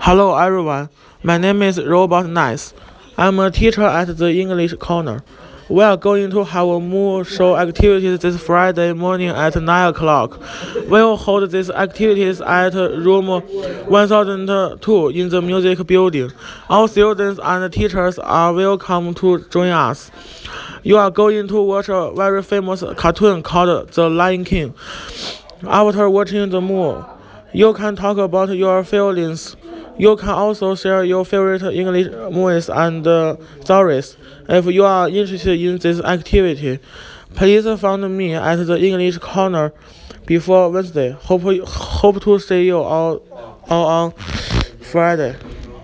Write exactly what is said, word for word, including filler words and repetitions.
Hello everyone, my name is Robert Nice. I'm a teacher at the English Corner. We are going to have a more show activities this Friday morning at nine o'clock. We will hold these activities at room one thousand two in the music building. All students and teachers are welcome to join us. You are going to watch a very famous cartoon called The Lion King. After watching the movie, you can talk about your feelings. You can also share your favorite English movies and uh, stories. If you are interested in this activity, please find me at the English Corner before Wednesday. Hope hope to see you all, all on Friday.